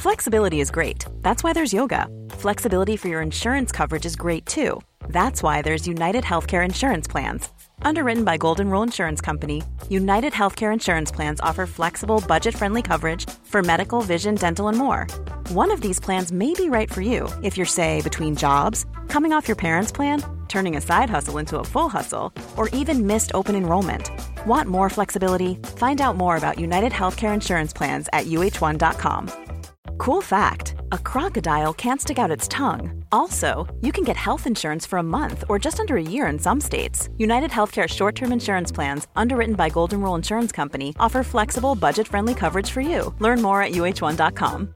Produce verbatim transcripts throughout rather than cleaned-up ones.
Flexibility is great. That's why there's yoga. Flexibility for your insurance coverage is great too. That's why there's United Healthcare Insurance Plans. Underwritten by Golden Rule Insurance Company, United Healthcare Insurance Plans offer flexible, budget-friendly coverage for medical, vision, dental, and more. One of these plans may be right for you if you're, say, between jobs, coming off your parents' plan, turning a side hustle into a full hustle, or even missed open enrollment. Want more flexibility? Find out more about United Healthcare Insurance Plans at U H one dot com. Cool fact, a crocodile can't stick out its tongue. Also, you can get health insurance for a month or just under a year in some states. United Healthcare short-term insurance plans, underwritten by Golden Rule Insurance Company, offer flexible, budget-friendly coverage for you. Learn more at U H one dot com.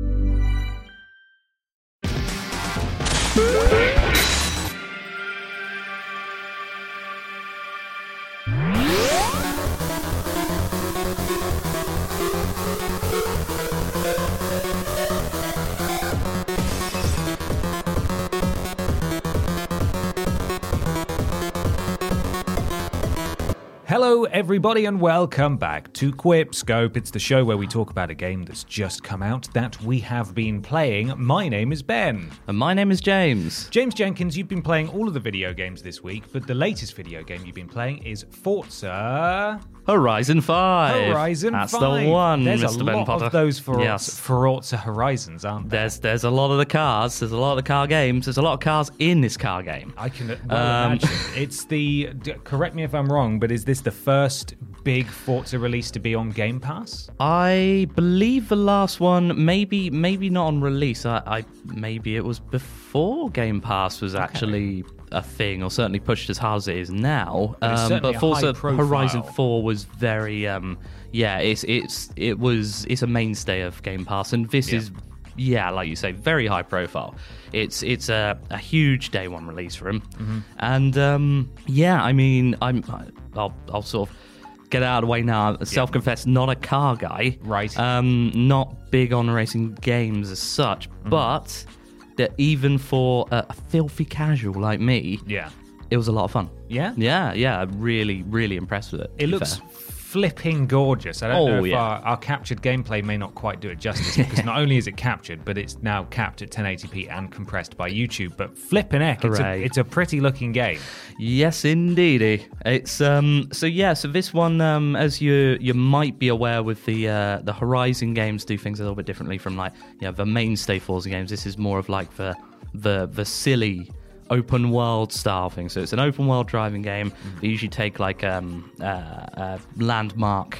Hello everybody and welcome back to Quipscope. It's the show where we talk about a game that's just come out that we have been playing. My name is Ben. And my name is James. James Jenkins, you've been playing all of the video games this week, but the latest video game you've been playing is Forza... Horizon five. Horizon That's five. That's the one, There's Mister a Ben lot Potter. of those Forza, yes. Forza Horizons, aren't there? There's there's a lot of the cars. There's a lot of the car games. There's a lot of cars in this car game. I can well Um, imagine. It's the... d- Correct me if I'm wrong, but is this the first big Forza release to be on Game Pass? I believe the last one, maybe maybe not on release. I, I maybe it was before Game Pass was actually a thing, or certainly pushed as hard as it is now. But it's Um, certainly but a Forza high profile. Horizon four was very, um, yeah, it's it's it was it's a mainstay of Game Pass, and this Yeah. is. Yeah, like you say, very high profile. It's it's a, a huge day one release for him, Mm-hmm. and um, yeah, I mean, I'm I'll I'll sort of get out of the way now. Self-confessed, not a car guy, Right. Um, not big on racing games as such, Mm-hmm. but that even for a, a filthy casual like me, Yeah. it was a lot of fun. Yeah? Yeah, yeah, really, really impressed with it. to It be looks fair. flipping gorgeous. I don't Oh, know if yeah. our, our captured gameplay may not quite do it justice, because not only is it captured, but it's now capped at ten eighty p and compressed by YouTube. But flipping heck, it's a, Hooray. it's a pretty looking game. Yes, indeedy. It's um. So yeah. So this one, um, as you you might be aware, with the uh, the Horizon games, do things a little bit differently from like yeah the mainstay Forza games. This is more of like the the the silly open world style thing. So it's an open world driving game. They usually take like um uh, a landmark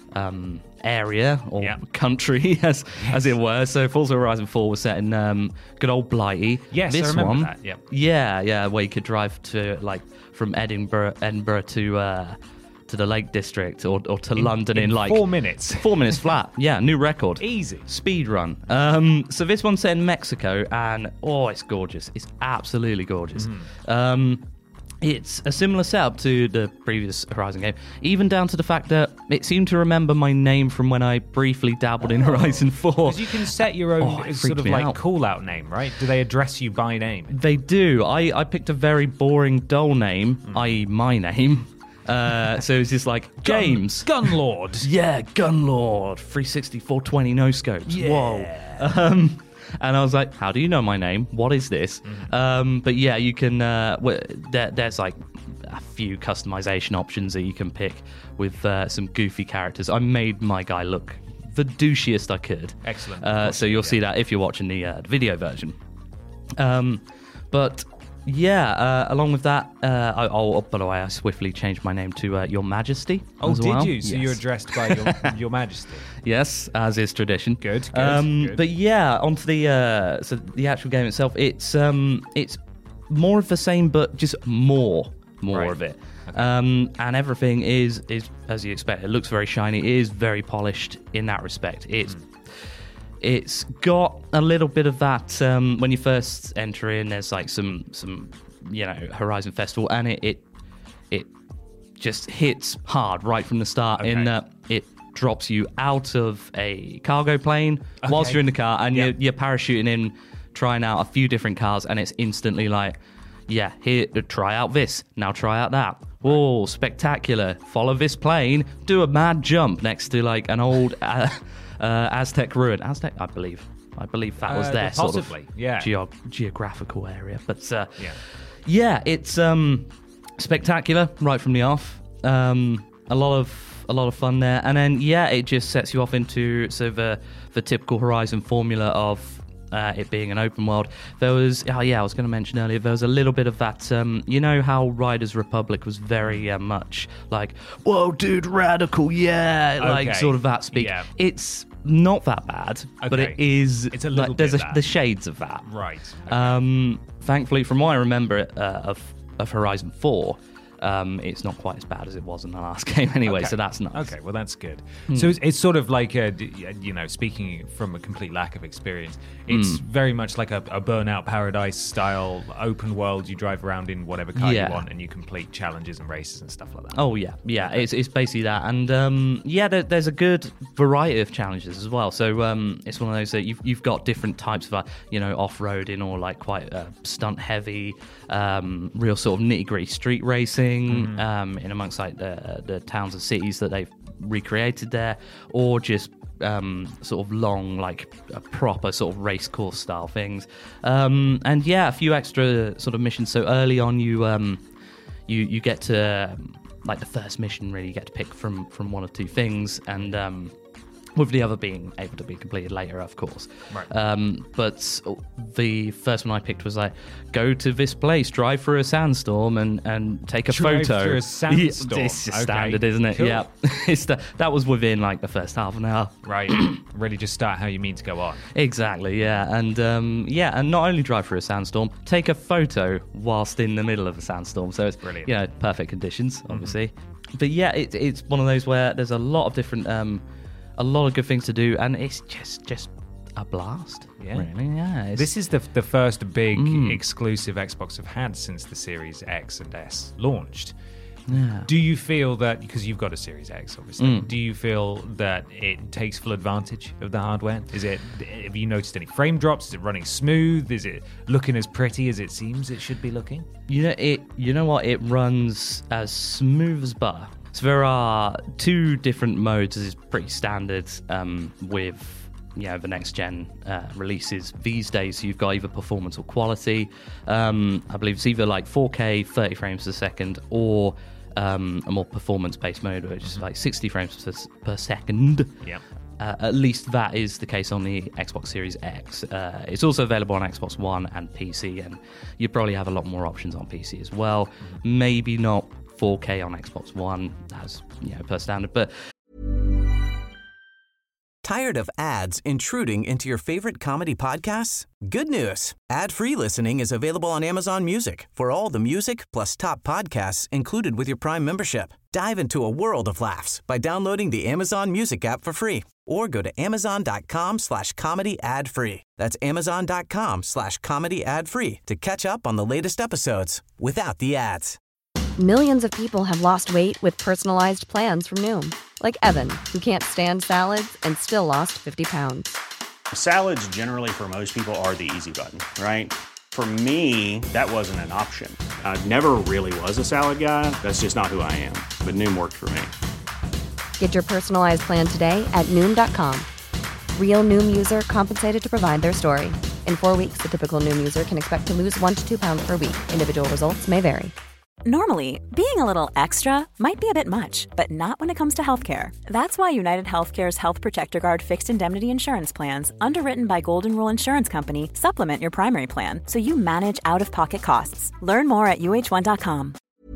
um area or Yeah. country as as it were. So Forza Horizon four was set in um good old Blighty. Yes, I this remember one, that, yep. yeah, yeah, where you could drive to like from Edinburgh, Edinburgh to uh, to the Lake District or, or to London in, in like four minutes. Four minutes flat. Yeah, new record. Easy. Speed run. Um, so this one's set in Mexico, and oh, it's gorgeous. It's absolutely gorgeous. Mm-hmm. Um, it's a similar setup to the previous Horizon game, even down to the fact that it seemed to remember my name from when I briefly dabbled in Horizon four. Because you can set your own Oh, it sort freaked of me like out. call out name, right? Do they address you by name? They do. I, I picked a very boring, dull name, Mm. that is my name. Uh, so it's just like, James. Gunlord. Yeah, Gunlord. three sixty, four twenty, no scopes. Whoa. Um, and I was like, how do you know my name? What is this? Mm. Um, but yeah, you can, uh, w- there, there's like a few customization options that you can pick with uh, some goofy characters. I made my guy look the douchiest I could. Excellent. Uh, so you'll yeah. see that if you're watching the uh, video version. Um, but yeah, uh, along with that, uh, I, oh, by the way, I swiftly changed my name to uh, Your Majesty. Oh, as did well. you? So Yes. you're addressed by your, your Majesty. Yes, as is tradition. Good, good, Um, good. But yeah, onto the uh, so the actual game itself. It's um, it's more of the same, but just more, more Right. of it. Um, and everything is is as you expect. It looks very shiny. It is very polished in that respect. It's Hmm. it's got a little bit of that um, when you first enter in. There's like some some you know Horizon Festival, and it it, it just hits hard right from the start in Okay. that it drops you out of a cargo plane whilst Okay. you're in the car, and Yep. you're, you're parachuting in, trying out a few different cars, and it's instantly like, yeah, here, try out this, now try out that. Whoa, spectacular! Follow this plane, do a mad jump next to like an old uh, uh, Aztec Ruin. Aztec, I believe. I believe that was Uh, their possibly, sort of yeah. geo- geographical area. But uh, Yeah. yeah, it's um, spectacular right from the off. Um, a lot of a lot of fun there, and then yeah, it just sets you off into so the the typical Horizon formula of uh, it being an open world. There was oh yeah, I was going to mention earlier. There was a little bit of that. Um, you know how Riders Republic was very uh, much like, "Whoa, dude, radical, yeah," like Okay. sort of that speak. Yeah. It's not that bad, but Okay. it is. It's a little like, there's bit a, that. the shades of that. Right. Um, thankfully, from what I remember uh, of of Horizon four, um, it's not quite as bad as it was in the last game anyway, Okay. so that's nice. Okay, well, that's good. Hmm. So it's, it's sort of like, a, you know, speaking from a complete lack of experience, it's Hmm. very much like a, a Burnout Paradise style open world. You drive around in whatever car Yeah. you want and you complete challenges and races and stuff like that. Oh yeah, yeah. It's it's basically that, and um, yeah, there, there's a good variety of challenges as well. So um, it's one of those that you've you've got different types of uh, you know off-roading or like quite uh, stunt-heavy, um, real sort of nitty-gritty street racing Mm-hmm. um, in amongst like the the towns and cities that they've recreated there, or just um, sort of long, like a proper sort of race course style things. Um, and yeah, a few extra sort of missions. So early on, you um, you you get to um, like the first mission. Really, you get to pick from from one or two things, and um, with the other being able to be completed later, of course. Right. Um, but the first one I picked was like, go to this place, drive through a sandstorm, and, and take a Drive photo. through a sandstorm. It's just Okay, standard, isn't it? cool. Yeah. it's the, that was within like the first half an hour. Right. Really just start how you mean to go on. Exactly, yeah. And um, yeah, and not only drive through a sandstorm, take a photo whilst in the middle of a sandstorm. So it's, Brilliant. you know, perfect conditions, obviously. Mm-hmm. But yeah, it, it's one of those where there's a lot of different, um, a lot of good things to do, and it's just just a blast. Yeah. Really, yeah. It's, This is the the first big Mm. exclusive Xbox have had since the Series X and S launched. yeah. Do you feel that, because you've got a Series X, obviously, Mm. do you feel that it takes full advantage of the hardware? Is it? Have you noticed any frame drops? Is it running smooth? Is it looking as pretty as it seems it should be looking? You know it. You know what? It runs as smooth as butter. So there are two different modes. This is pretty standard um, with you know the next gen uh, releases these days. So you've got either performance or quality. Um, I believe it's either like four K, thirty frames per second, or um, a more performance-based mode, which is like sixty frames per, per second. Yeah. Uh, at least that is the case on the Xbox Series X. Uh, it's also available on Xbox One and P C, and you probably have a lot more options on P C as well. Mm-hmm. Maybe not four K on Xbox One, as you know, per standard, but Tired of ads intruding into your favorite comedy podcasts? Good news. Ad-free listening is available on Amazon Music for all the music plus top podcasts included with your Prime membership. Dive into a world of laughs by downloading the Amazon Music app for free or go to amazon.com slash comedy ad free. That's amazon.com slash comedy ad free to catch up on the latest episodes without the ads. Millions of people have lost weight with personalized plans from Noom. Like Evan, who can't stand salads and still lost fifty pounds. Salads generally for most people are the easy button, right? For me, that wasn't an option. I never really was a salad guy. That's just not who I am. But Noom worked for me. Get your personalized plan today at Noom dot com. Real Noom user compensated to provide their story. In four weeks, the typical Noom user can expect to lose one to two pounds per week. Individual results may vary. Normally, being a little extra might be a bit much, but not when it comes to healthcare. That's why United Healthcare's Health Protector Guard fixed indemnity insurance plans, underwritten by Golden Rule Insurance Company, supplement your primary plan so you manage out-of-pocket costs. Learn more at U H one dot com.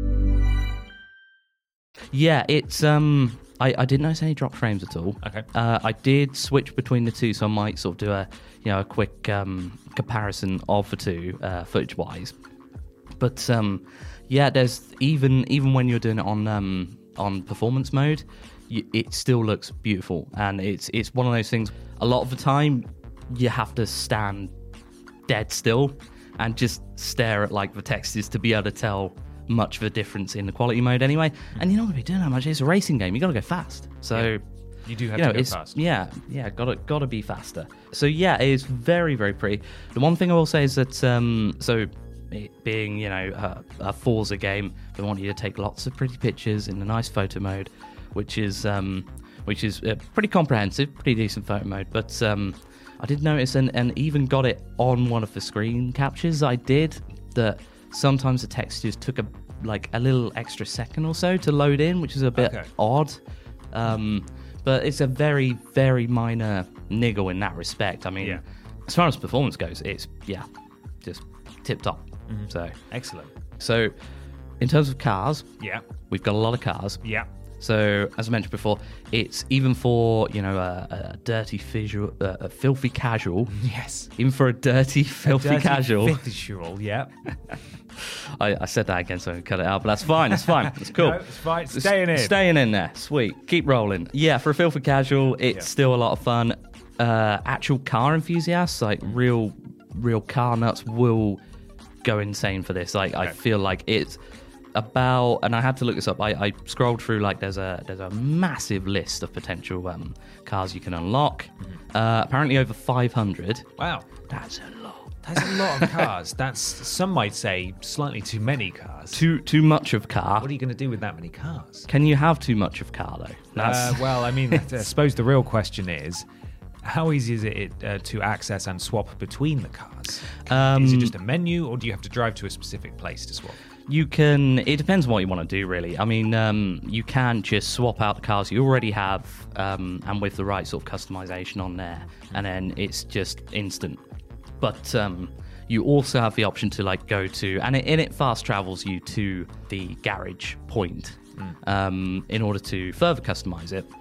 yeah, it's um, I, I didn't notice any drop frames at all. Okay. Uh, I did switch between the two, so I might sort of do a you know a quick um comparison of the two uh, footage-wise. But um, yeah, there's even even when you're doing it on um, on performance mode, you, it still looks beautiful, and it's it's one of those things. A lot of the time, you have to stand dead still and just stare at like the textures to be able to tell much of a difference in the quality mode. Anyway, and you're not gonna be doing that much. It's a racing game. You got to go fast. So. Yeah. You do have You know, to go it's, fast. Yeah, yeah, gotta gotta be faster. So yeah, it is very very pretty. The one thing I will say is that um, so it being you know a, a Forza game, they want you to take lots of pretty pictures in a nice photo mode, which is um, which is uh, pretty comprehensive, pretty decent photo mode. But um, I did notice, and, and even got it on one of the screen captures I did, that sometimes the textures took a like a little extra second or so to load in, which is a bit Okay. odd. Um, but it's a very, very minor niggle in that respect. I mean, Yeah. as far as performance goes, it's, yeah, just tip-top. Mm-hmm. So, Excellent. so, in terms of cars, Yeah. we've got a lot of cars. Yeah. So, as I mentioned before, it's even for, you know, a, a dirty, visual, uh, a filthy casual. Yes. Even for a dirty, filthy Dirty casual. Visual, yeah. I, I said that again, so I can cut it out, but that's fine. It's fine. It's cool. No, it's fine. It's staying in. Staying in there. Sweet. Keep rolling. Yeah, for a filthy casual, it's Yeah. still a lot of fun. Uh, actual car enthusiasts, like real, real car nuts, will go insane for this. Like, I Okay. feel like it's about, and I had to look this up. I, I scrolled through, like, there's a there's a massive list of potential um, cars you can unlock. Mm-hmm. Uh, apparently over five hundred. Wow. That's a lot. That's a lot of cars. That's, some might say, slightly too many cars. Too too much of car. What are you going to do with that many cars? Can you have too much of car though? That's Uh, well, I mean, I suppose the real question is, how easy is it uh, to access and swap between the cars? Um, is it just a menu, or do you have to drive to a specific place to swap? You can. It depends on what you want to do, really. I mean, um, you can just swap out the cars you already have, um, and with the right sort of customization on there, and then it's just instant. But um, you also have the option to like go to, and it, and it fast travels you to the garage point um, in order to further customize it.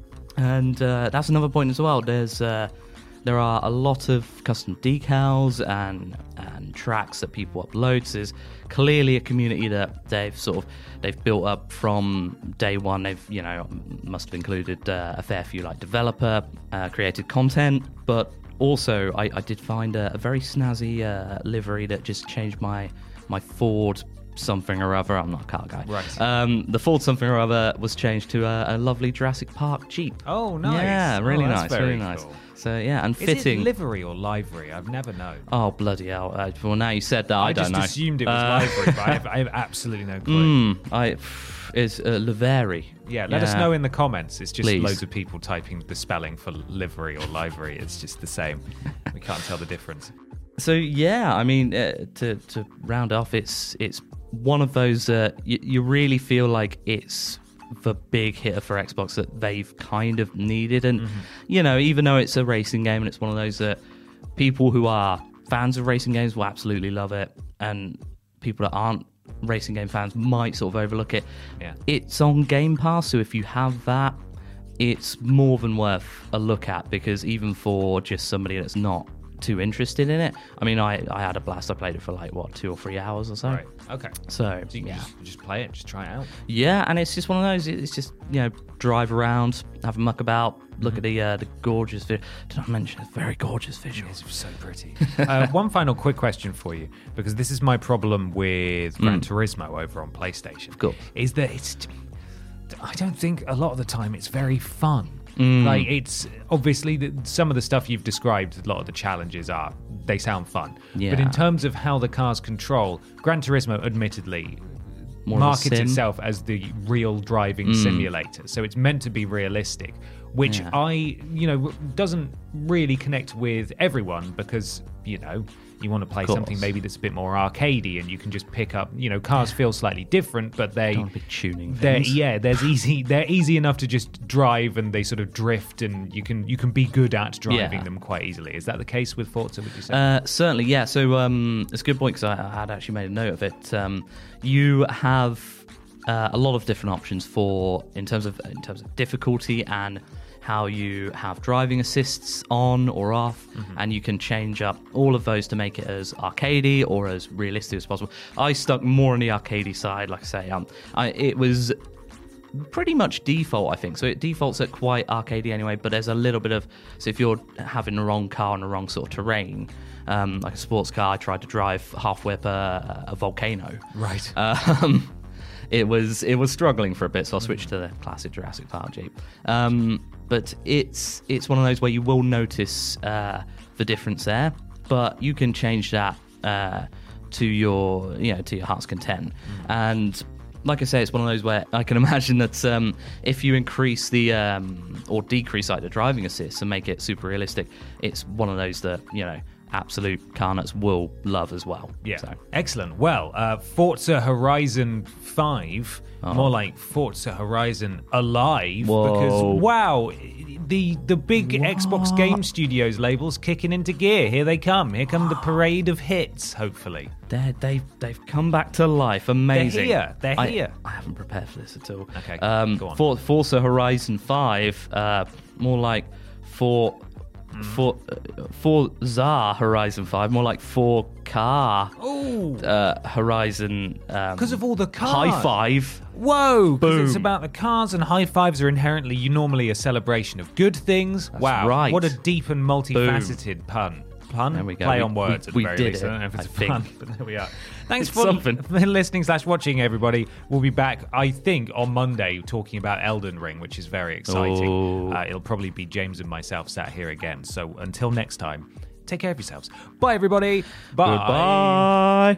And uh, that's another point as well. There's uh, there are a lot of custom decals and and tracks that people upload. So there's clearly a community that they've sort of they've built up from day one. They've you know must have included uh, a fair few like developer uh, created content, but also I, I did find a, a very snazzy uh, livery that just changed my my Ford something or other. I'm not a car guy. Right. Um, the Ford something or other was changed to a, a lovely Jurassic Park Jeep. Oh, nice. Yeah, Oh, really that's nice, very really nice. cool. So yeah, and Is fitting. it livery or livery? I've never known. Oh bloody hell! Uh, well, now you said that, I, I, don't just know. assumed it was Uh, livery, but I have, I have absolutely no clue. Mm, I it's uh, livery. Yeah, let us know in the comments. It's just Please. loads of people typing the spelling for livery or livery. It's just the same. We can't tell the difference. So yeah, I mean, uh, to to round off, it's it's one of those uh, you, you really feel like it's the big hitter for Xbox that they've kind of needed, and Mm-hmm. you know, even though it's a racing game and it's one of those that people who are fans of racing games will absolutely love it, and people that aren't racing game fans might sort of overlook it. Yeah. It's on Game Pass, so if you have that, it's more than worth a look at, because even for just somebody that's not too interested in it, I mean, I, I had a blast. I played it for like, what, two or three hours or so. Right. Okay. So, So you can yeah. just, just play it, just try it out. Yeah, and it's just one of those, it's just, you know, drive around, have a muck about, look at the uh, the gorgeous, vi- did I mention it's very gorgeous visuals? It's so pretty. uh, one final quick question for you, because this is my problem with Gran Turismo over on PlayStation. Of course. Is that it's, I don't think a lot of the time it's very fun. Like, it's obviously the, some of the stuff you've described, a lot of the challenges are, they sound fun. Yeah. But in terms of how the cars control, Gran Turismo admittedly More of a markets sim. itself as the real driving simulator. So it's meant to be realistic, which Yeah. I, you know, doesn't really connect with everyone, because, you know, you want to play Course. something maybe that's a bit more arcadey, and you can just pick up, you know, cars feel slightly different, but they Don't be tuning they're things. yeah, there's easy they're easy enough to just drive, and they sort of drift, and you can you can be good at driving Yeah. them quite easily. Is that the case with Forza, would you say? Uh, certainly, yeah. So um, it's a good point, because I, I had actually made a note of it. Um, you have uh, a lot of different options for in terms of in terms of difficulty and how you have driving assists on or off, and you can change up all of those to make it as arcadey or as realistic as possible. I stuck more on the arcadey side, like I say. Um, I, it was pretty much default, I think. So it defaults at quite arcadey anyway, but there's a little bit of, so if you're having the wrong car on the wrong sort of terrain, um, like a sports car, I tried to drive halfway up a, a volcano. Right. Um, it was it was struggling for a bit, so I switched to the classic Jurassic Park Jeep. Um, but it's it's one of those where you will notice uh, the difference there, but you can change that uh, to your you know to your heart's content. And like I say, it's one of those where I can imagine that um, if you increase the um, or decrease like the driving assist and make it super realistic, it's one of those that, you know, absolute car nuts will love as well. Yeah, so. Excellent. Well, uh, Forza Horizon five, Oh. more like Forza Horizon Alive, Whoa. because wow, the the big Xbox Game Studios labels kicking into gear. Here they come. Here come the parade of hits. Hopefully, They're, they've they've come back to life. Amazing. They're here. They're I, here. I haven't prepared for this at all. Okay, Um, go on. For, Forza Horizon five, uh, more like for for uh, Forza Horizon five, more like four car. Ooh. Uh, Horizon. Um, 'Cause of all the cars. High five. Whoa, because it's Boom. about the cars, and high fives are inherently you normally a celebration of good things. wow, right. What a deep and multifaceted pun. Pun? There we go. Play We- on words we- at the we very did least. it, I don't know if it's I a think. pun, but there we are. Thanks It's for, something. for listening slash watching, everybody. We'll be back, I think, on Monday talking about Elden Ring, which is very exciting. Oh. Uh, it'll probably be James and myself sat here again. So until next time, take care of yourselves. Bye, everybody. Bye. Goodbye.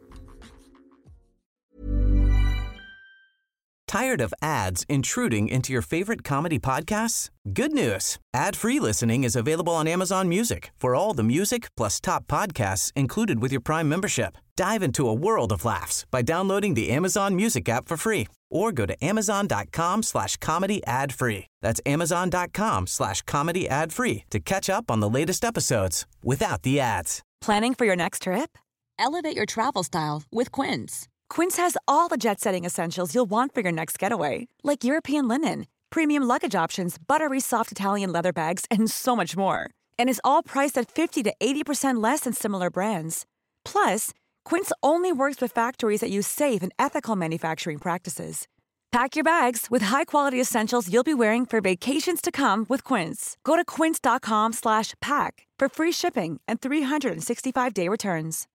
Tired of ads intruding into your favorite comedy podcasts? Good news. Ad-free listening is available on Amazon Music for all the music plus top podcasts included with your Prime membership. Dive into a world of laughs by downloading the Amazon Music app for free or go to amazon.com slash comedy ad free. That's amazon.com slash comedy ad free to catch up on the latest episodes without the ads. Planning for your next trip? Elevate your travel style with Quince. Quince has all the jet-setting essentials you'll want for your next getaway, like European linen, premium luggage options, buttery soft Italian leather bags, and so much more. And is all priced at fifty to eighty percent less than similar brands. Plus, Quince only works with factories that use safe and ethical manufacturing practices. Pack your bags with high-quality essentials you'll be wearing for vacations to come with Quince. Go to quince.com slash pack for free shipping and three sixty-five day returns.